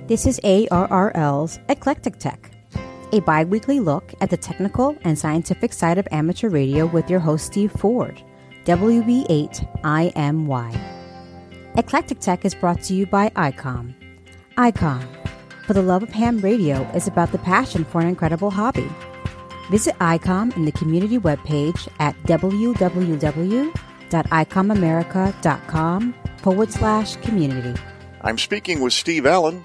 This is ARRL's Eclectic Tech, a bi-weekly look at the technical and scientific side of amateur radio with your host Steve Ford, WB8IMY. Eclectic Tech is brought to you by ICOM. ICOM, for the love of ham radio, is about the passion for an incredible hobby. Visit ICOM in the community webpage at www.icomamerica.com/community. I'm speaking with Steve Allen,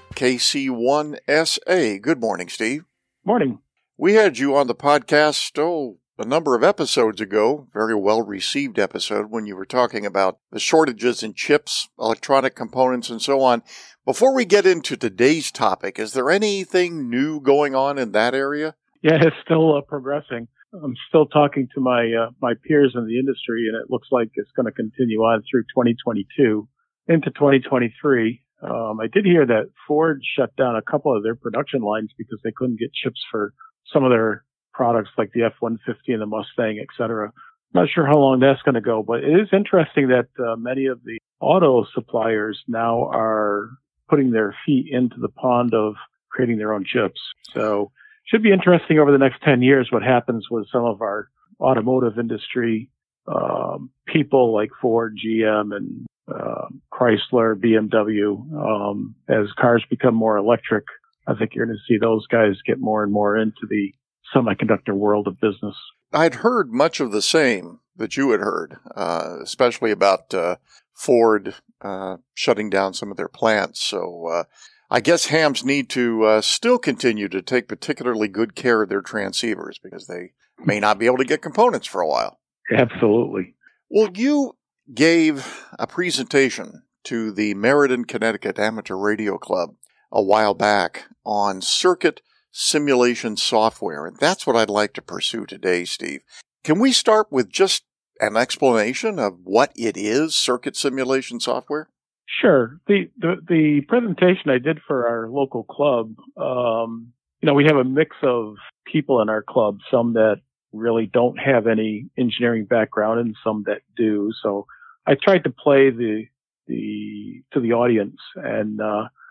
KC1SA. Good morning, Steve. Morning. We had you on the podcast, a number of episodes ago, very well-received episode, when you were talking about the shortages in chips, electronic components, and so on. Before we get into today's topic, is there anything new going on in that area? Yeah, it's still progressing. I'm still talking to my peers in the industry, and it looks like it's going to continue on through 2022 into 2023. I did hear that Ford shut down a couple of their production lines because they couldn't get chips for some of their products like the F-150 and the Mustang, et cetera. Not sure how long that's going to go, but it is interesting that many of the auto suppliers now are putting their feet into the pond of creating their own chips. So should be interesting over the next 10 years what happens with some of our automotive industry people like Ford, GM, and Chrysler, BMW. As cars become more electric, I think you're going to see those guys get more and more into the semiconductor world of business. I'd heard much of the same that you had heard, especially about Ford shutting down some of their plants. So I guess hams need to still continue to take particularly good care of their transceivers because they may not be able to get components for a while. Absolutely. Well, you gave a presentation to the Meriden, Connecticut Amateur Radio Club a while back on circuit simulation software, and that's what I'd like to pursue today, Steve. Can we start with just an explanation of what it is, circuit simulation software? Sure. The presentation I did for our local club, we have a mix of people in our club, some that really don't have any engineering background and some that do. So I tried to play to the audience, and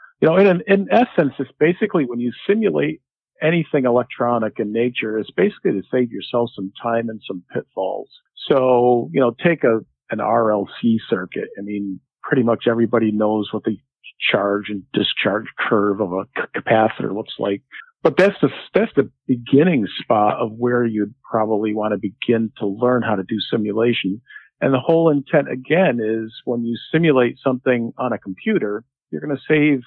in essence, it's basically when you simulate anything electronic in nature, it's basically to save yourself some time and some pitfalls. So take an RLC circuit. I mean, pretty much everybody knows what the charge and discharge curve of a capacitor looks like. But that's the beginning spot of where you'd probably want to begin to learn how to do simulation. And the whole intent, again, is when you simulate something on a computer, you're going to save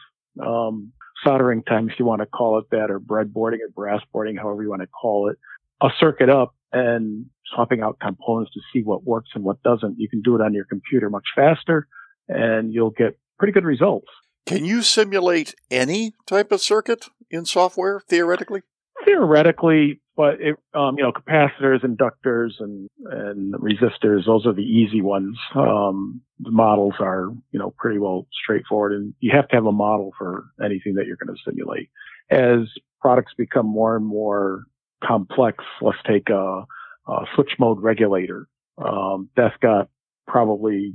soldering time, if you want to call it that, or breadboarding or brass boarding, however you want to call it, a circuit up and swapping out components to see what works and what doesn't. You can do it on your computer much faster, and you'll get pretty good results. Can you simulate any type of circuit in software, theoretically? Theoretically, but capacitors, inductors, and resistors, those are the easy ones. The models are, pretty well straightforward, and you have to have a model for anything that you're going to simulate. As products become more and more complex, let's take a switch mode regulator. That's got probably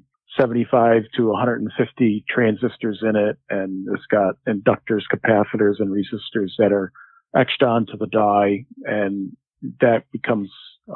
75 to 150 transistors in it, and it's got inductors, capacitors, and resistors that are etched onto the die, and that becomes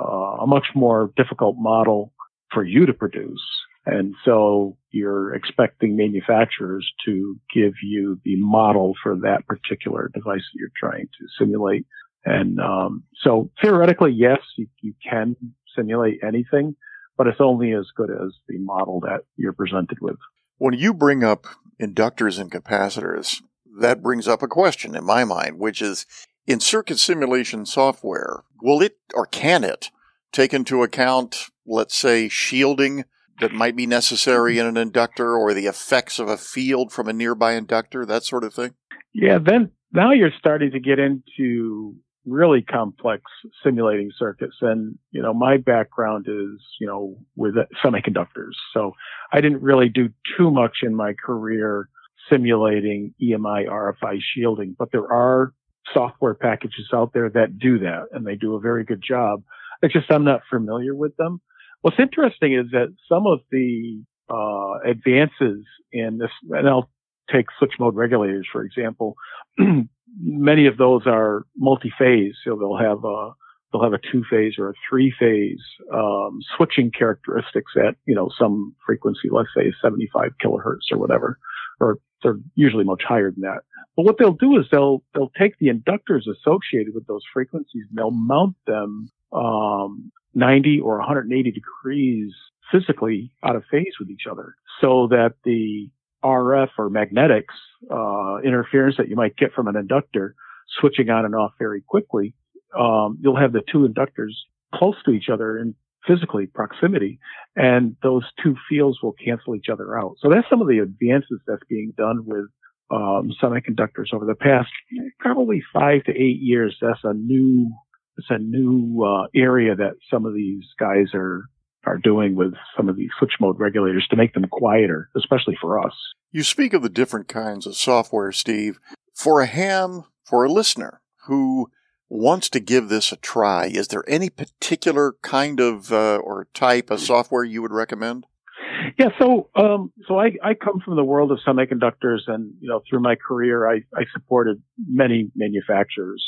a much more difficult model for you to produce. And so you're expecting manufacturers to give you the model for that particular device that you're trying to simulate. And so theoretically, yes, you can simulate anything, but it's only as good as the model that you're presented with. When you bring up inductors and capacitors, that brings up a question in my mind, which is, in circuit simulation software, will it or can it take into account, let's say, shielding that might be necessary in an inductor or the effects of a field from a nearby inductor, that sort of thing? Yeah, then now you're starting to get into really complex simulating circuits. And, my background is, with semiconductors. So I didn't really do too much in my career simulating EMI, RFI shielding, but there are software packages out there that do that, and they do a very good job. It's just I'm not familiar with them. What's interesting is that some of the advances in this, and I'll take switch mode regulators, for example. Many of those are multi-phase, so they'll have a 2-phase or a 3-phase switching characteristics at some frequency, let's say 75 kilohertz or whatever, or they're usually much higher than that. But what they'll do is they'll take the inductors associated with those frequencies and they'll mount them 90 or 180 degrees physically out of phase with each other, so that the RF or magnetics interference that you might get from an inductor switching on and off very quickly, you'll have the two inductors close to each other in physically proximity, and those two fields will cancel each other out. So that's some of the advances that's being done with semiconductors over the past probably 5 to 8 years. That's a new area that some of these guys are doing with some of these switch mode regulators to make them quieter, especially for us. You speak of the different kinds of software, Steve. For a listener who wants to give this a try, is there any particular kind of or type of software you would recommend? Yeah, so I come from the world of semiconductors, and through my career I supported many manufacturers.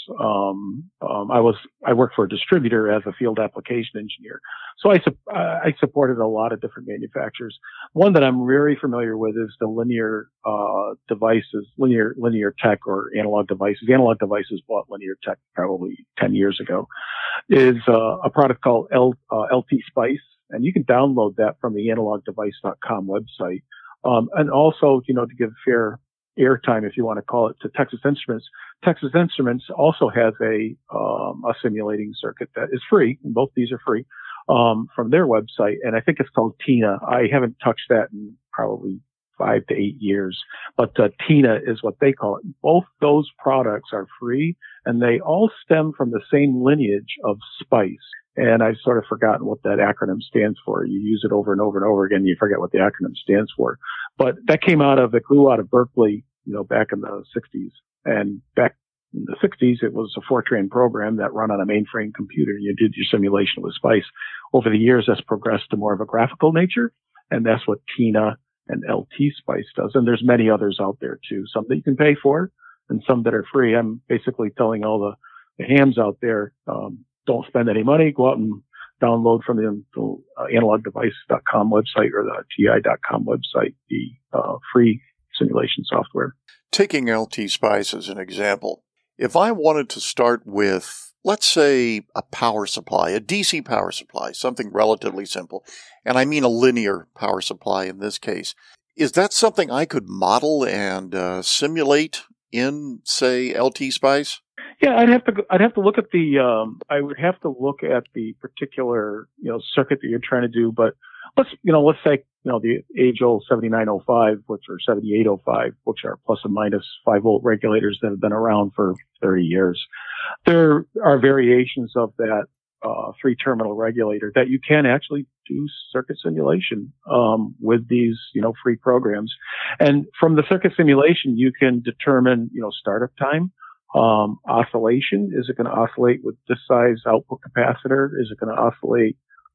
I worked for a distributor as a field application engineer, so I supported a lot of different manufacturers. One that I'm very familiar with is the linear devices, Linear Tech or Analog Devices. Analog Devices bought Linear Tech probably 10 years ago. Is a product called LT Spice. And you can download that from the analogdevice.com website. And also, to give fair airtime, if you want to call it, to Texas Instruments. Texas Instruments also has a simulating circuit that is free. Both these are free, from their website. And I think it's called TINA. I haven't touched that in probably 5 to 8 years, but TINA is what they call it. Both those products are free, and they all stem from the same lineage of SPICE. And I've sort of forgotten what that acronym stands for. You use it over and over and over again, you forget what the acronym stands for. But that it grew out of Berkeley, back in the 60s. And back in the 60s, it was a Fortran program that run on a mainframe computer. You did your simulation with SPICE. Over the years, that's progressed to more of a graphical nature, and that's what TINA and LT Spice does. And there's many others out there too, some that you can pay for and some that are free. I'm basically telling all the hams out there, don't spend any money. Go out and download from the analogdevice.com website or the TI.com website the free simulation software. Taking LT Spice as an example, if I wanted to start with, let's say, a power supply, a DC power supply, something relatively simple, and I mean a linear power supply in this case, is that something I could model and simulate in, say, LT Spice? Yeah, I'd have to look at I would have to look at the particular, circuit that you're trying to do. But let's say, the age-old 7905, which are 7805, which are plus and minus 5-volt regulators that have been around for 30 years. There are variations of that, 3-terminal regulator that you can actually do circuit simulation, with these, free programs. And from the circuit simulation, you can determine, startup time. Oscillation, is it going to oscillate with this size output capacitor? Is it going to oscillate,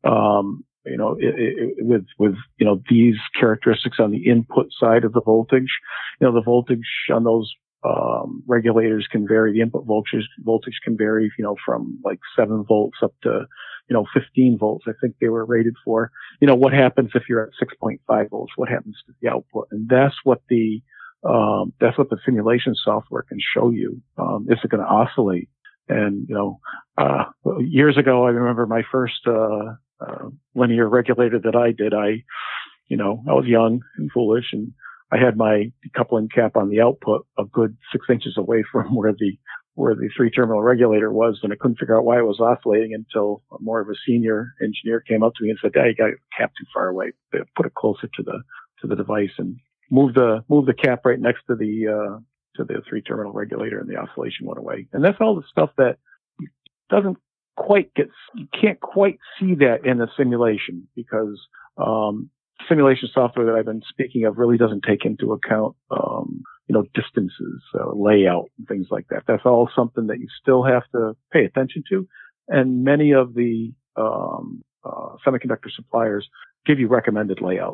with these characteristics on the input side of the voltage? The voltage on those, regulators can vary. The input voltage can vary, from like 7 volts up to, 15 volts. I think they were rated for. What happens if you're at 6.5 volts? What happens to the output? And that's what the simulation software can show you. Is it going to oscillate? And, years ago, I remember my first, linear regulator that I did. I was young and foolish, and I had my decoupling cap on the output a good 6 inches away from where the 3-terminal regulator was, and I couldn't figure out why it was oscillating until more of a senior engineer came up to me and said, "Hey, you got the cap too far away. Put it closer to the device and move the cap right next to the 3-terminal regulator," and the oscillation went away. And that's all the stuff that you can't quite see that in the simulation, because simulation software that I've been speaking of really doesn't take into account distances, layout, and things like that. That's all something that you still have to pay attention to. And many of the semiconductor suppliers give you recommended layouts.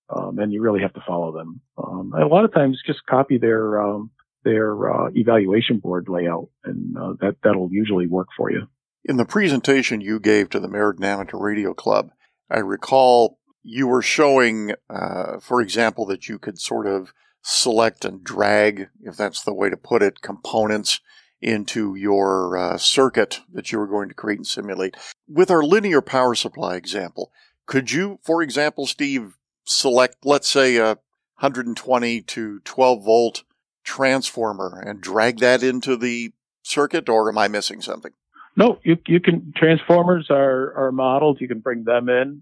and you really have to follow them. A lot of times, just copy their evaluation board layout, and that'll usually work for you. In the presentation you gave to the Meriden Amateur Radio Club, I recall you were showing, for example, that you could sort of select and drag, if that's the way to put it, components into your circuit that you were going to create and simulate. With our linear power supply example, could you, for example, Steve, select, let's say, a 120 to 12 volt transformer and drag that into the circuit, or am I missing something? No, you can. Transformers are modeled. You can bring them in,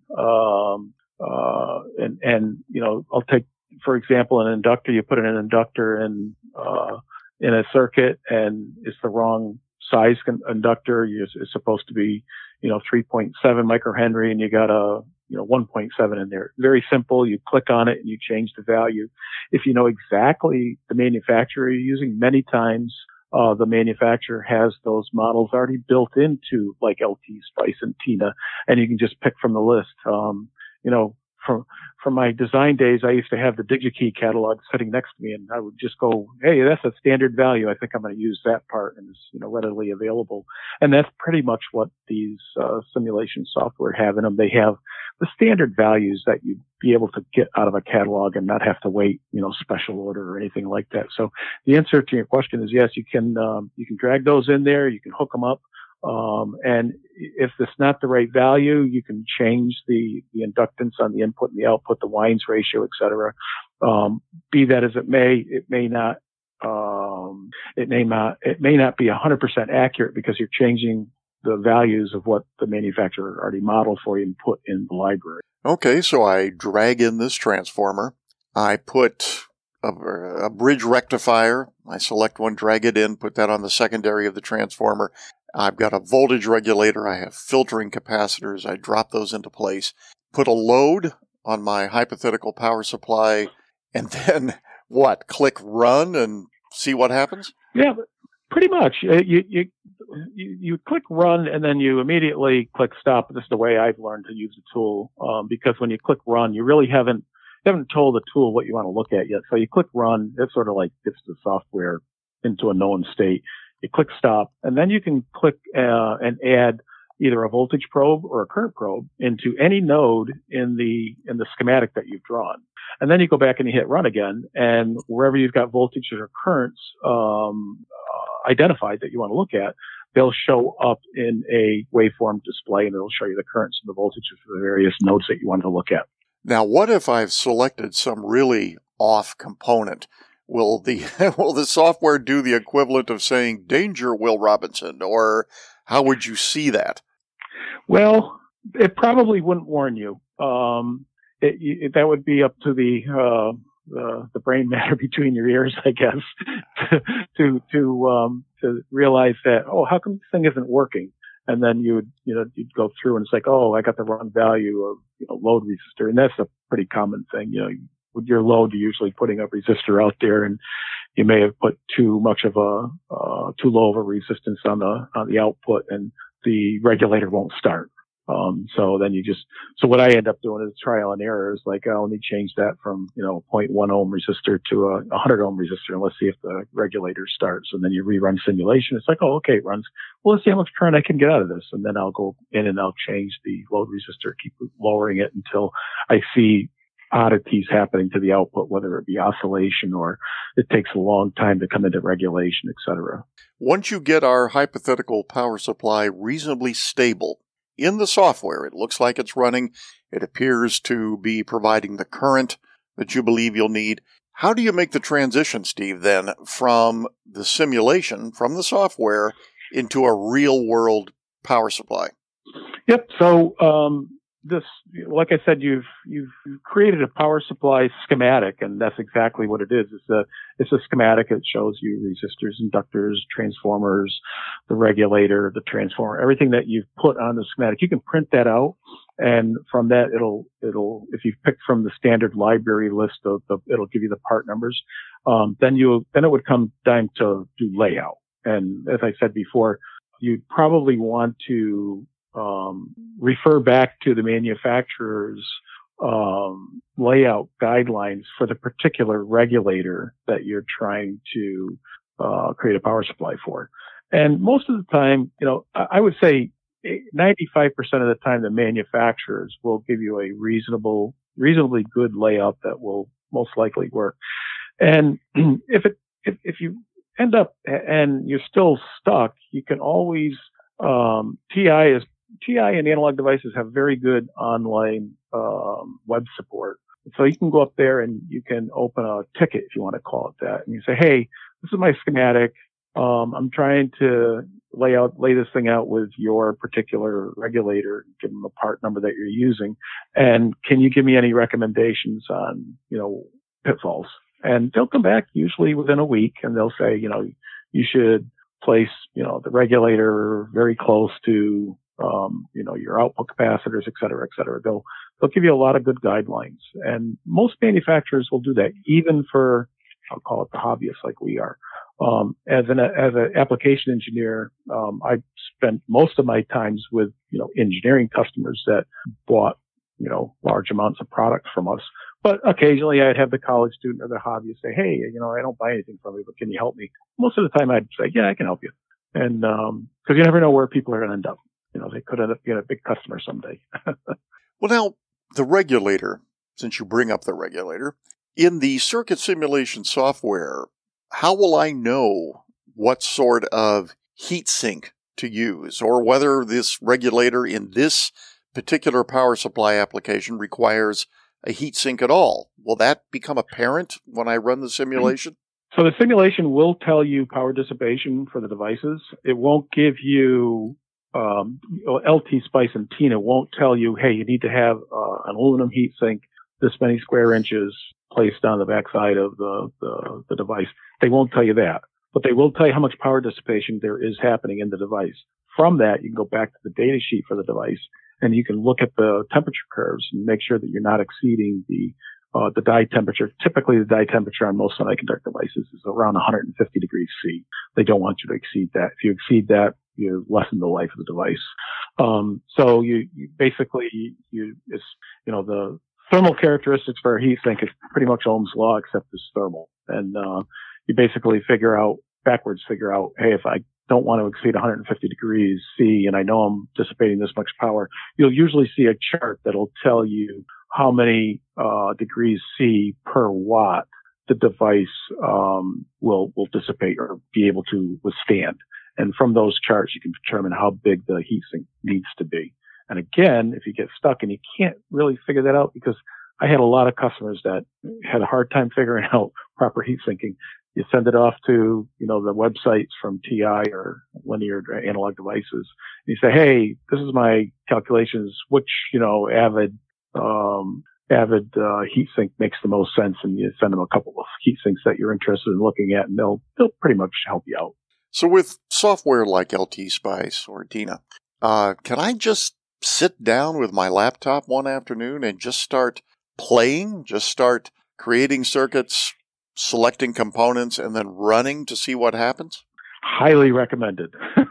and I'll take, for example, an inductor. You put in an inductor in a circuit, and it's the wrong size inductor. It's supposed to be 3.7 microhenry, and you got a 1.7 in there. Very simple. You click on it and you change the value. If you know exactly the manufacturer you're using, many times the manufacturer has those models already built into like LT, Spice, and Tina, and you can just pick from the list. From my design days, I used to have the DigiKey catalog sitting next to me, and I would just go, "Hey, that's a standard value. I think I'm going to use that part," and it's readily available. And that's pretty much what these simulation software have in them. They have the standard values that you'd be able to get out of a catalog and not have to wait, special order or anything like that. So the answer to your question is yes, you can drag those in there, you can hook them up. And if it's not the right value, you can change the inductance on the input and the output, the Wines ratio, et cetera. Be that as it may, it may not be 100% accurate because you're changing the values of what the manufacturer already modeled for you and put in the library. Okay, so I drag in this transformer. I put a bridge rectifier. I select one, drag it in, put that on the secondary of the transformer. I've got a voltage regulator. I have filtering capacitors. I drop those into place, put a load on my hypothetical power supply, and then what? Click run and see what happens? Yeah, pretty much. You click run and then you immediately click stop. This is the way I've learned to use the tool, because when you click run, you really haven't told the tool what you want to look at yet. So you click run, it sort of like gets the software into a known state. You click stop, and then you can click and add either a voltage probe or a current probe into any node in the schematic that you've drawn. And then you go back and you hit run again, and wherever you've got voltages or currents identified that you want to look at, they'll show up in a waveform display, and it'll show you the currents and the voltages for the various nodes that you want to look at. Now, what if I've selected some really off component? Will the software do the equivalent of saying, "Danger, Will Robinson," or how would you see that? Well, it probably wouldn't warn you. That would be up to the brain matter between your ears, I guess, to realize that, how come this thing isn't working? And then you'd go through and it's like, I got the wrong value of load resistor, and that's a pretty common thing. With your load, you're usually putting a resistor out there, and you may have put too low of a resistance on the output, and the regulator won't start. So what I end up doing is trial and error. Is like, let me change that from 0.1 ohm resistor to a 100 ohm resistor, and let's see if the regulator starts. And then you rerun simulation. It's like, okay, it runs. Well, let's see how much current I can get out of this, and then I'll go in and I'll change the load resistor, keep lowering it until I see oddities happening to the output, whether it be oscillation or it takes a long time to come into regulation, etc. Once you get our hypothetical power supply reasonably stable in the software, it looks like it's running, it appears to be providing the current that you believe you'll need. How do you make the transition, Steve, then, from the simulation, from the software, into a real-world power supply? Yep. So, this, like I said, you've created a power supply schematic, and that's exactly what it is. It's a schematic. It shows you resistors, inductors, transformers, the regulator, the transformer, everything that you've put on the schematic. You can print that out, and from that, it'll if you've picked from the standard library list it'll give you the part numbers. Then it would come time to do layout. And as I said before, you'd probably want to refer back to the manufacturer's layout guidelines for the particular regulator that you're trying to create a power supply for. And most of the time, I would say 95% of the time, the manufacturers will give you a reasonably good layout that will most likely work. And if you end up and you're still stuck, you can always TI and Analog Devices have very good online web support. So you can go up there and you can open a ticket, if you want to call it that, and you say, "Hey, this is my schematic. I'm trying to lay this thing out with your particular regulator, give them the part number that you're using, and can you give me any recommendations on, pitfalls?" And they'll come back usually within a week, and they'll say, you should place, the regulator very close to, your output capacitors, et cetera, et cetera. They'll give you a lot of good guidelines, and most manufacturers will do that, even for, I'll call it the hobbyists like we are. As an application engineer, I spent most of my times with, engineering customers that bought, large amounts of products from us. But occasionally I'd have the college student or the hobbyist say, "Hey, I don't buy anything from you, but can you help me?" Most of the time I'd say, "Yeah, I can help you." And, cause you never know where people are going to end up. They could end up being a big customer someday. Well, now the regulator, since you bring up the regulator, in the circuit simulation software, how will I know what sort of heatsink to use, or whether this regulator in this particular power supply application requires a heatsink at all? Will that become apparent when I run the simulation? So the simulation will tell you power dissipation for the devices. It won't give you LT Spice and TINA won't tell you, "Hey, you need to have an aluminum heatsink, this many square inches placed on the backside of the device." They won't tell you that, but they will tell you how much power dissipation there is happening in the device. From that, you can go back to the data sheet for the device, and you can look at the temperature curves and make sure that you're not exceeding the die temperature. Typically, the die temperature on most semiconductor devices is around 150 degrees C. They don't want you to exceed that. If you exceed that, you lessen the life of the device. So you basically, the thermal characteristics for a heatsink is pretty much Ohm's law, except it's thermal. And you basically figure out, hey, if I don't want to exceed 150 degrees C and I know I'm dissipating this much power, you'll usually see a chart that'll tell you how many degrees C per watt the device will dissipate or be able to withstand. And from those charts, you can determine how big the heatsink needs to be. And again, if you get stuck and you can't really figure that out, because I had a lot of customers that had a hard time figuring out proper heat sinking, you send it off to, the websites from TI or Linear Analog Devices. And you say, "Hey, this is my calculations. Which, Avid heatsink makes the most sense?" And you send them a couple of heatsinks that you're interested in looking at, and they'll pretty much help you out. So with software like LT Spice or TINA, can I just sit down with my laptop one afternoon and just start playing, just start creating circuits, selecting components, and then running to see what happens? Highly recommended.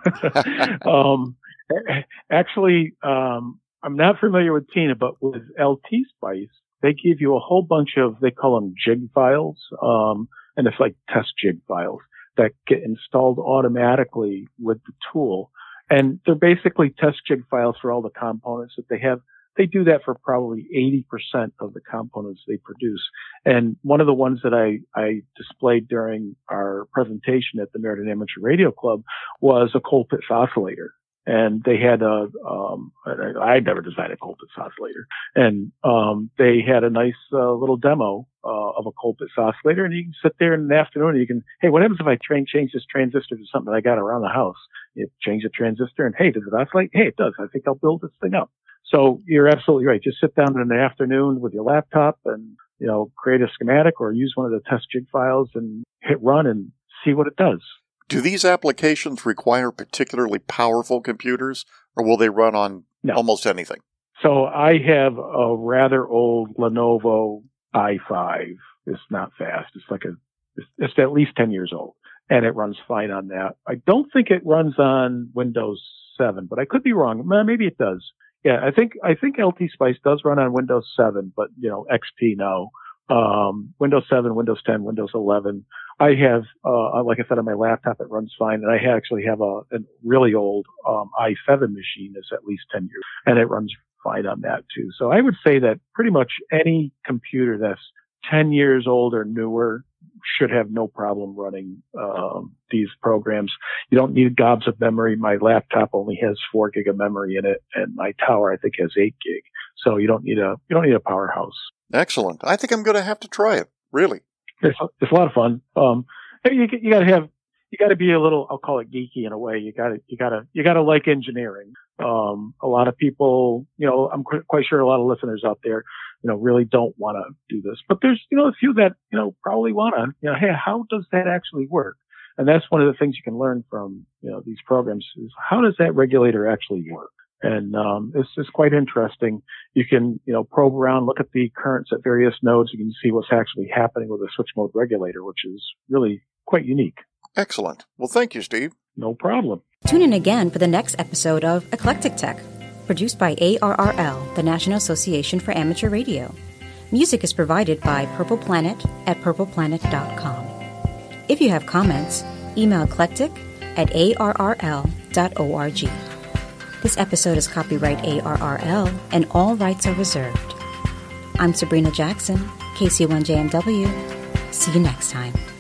Actually, I'm not familiar with TINA, but with LT Spice, they give you a whole bunch of, they call them jig files, and it's like test jig files that get installed automatically with the tool. And they're basically test jig files for all the components that they have. They do that for probably 80% of the components they produce. And one of the ones that I displayed during our presentation at the Meriden Amateur Radio Club was a Colpitts oscillator. And they had I'd never designed a Colpitts oscillator. And they had a nice little demo of a Colpitts oscillator. And you can sit there in the afternoon and you can, "Hey, what happens if I change this transistor to something I got around the house?" You change the transistor and, "Hey, does it oscillate?" "Hey, it does. I think I'll build this thing up." So you're absolutely right. Just sit down in the afternoon with your laptop and, create a schematic or use one of the test jig files and hit run and see what it does. Do these applications require particularly powerful computers, or will they run on almost anything? So I have a rather old Lenovo i5. It's not fast. It's at least 10 years old, and it runs fine on that. I don't think it runs on Windows 7, but I could be wrong. Maybe it does. Yeah, I think LT Spice does run on Windows 7, but XP no. Windows 7, Windows 10, Windows 11. I have, like I said, on my laptop it runs fine, and I actually have a really old i7 machine that's at least 10 years, and it runs fine on that too. So I would say that pretty much any computer that's 10 years old or newer should have no problem running these programs. You don't need gobs of memory. My laptop only has 4 gig of memory in it, and my tower I think has 8 gig. So you don't need a powerhouse. Excellent. I think I'm going to have to try it. Really, it's a lot of fun. You got to be a little, I'll call it geeky in a way. You got to like engineering. A lot of people, I'm quite sure a lot of listeners out there, really don't want to do this, but there's, a few that, probably want to, hey, how does that actually work? And that's one of the things you can learn from, these programs is how does that regulator actually work? And, it's quite interesting. You can, probe around, look at the currents at various nodes. You can see what's actually happening with a switch mode regulator, which is really quite unique. Excellent. Well, thank you, Steve. No problem. Tune in again for the next episode of Eclectic Tech, produced by ARRL, the National Association for Amateur Radio. Music is provided by Purple Planet at purpleplanet.com. If you have comments, email eclectic@arrl.org. This episode is copyright ARRL, and all rights are reserved. I'm Sabrina Jackson, KC1JMW. See you next time.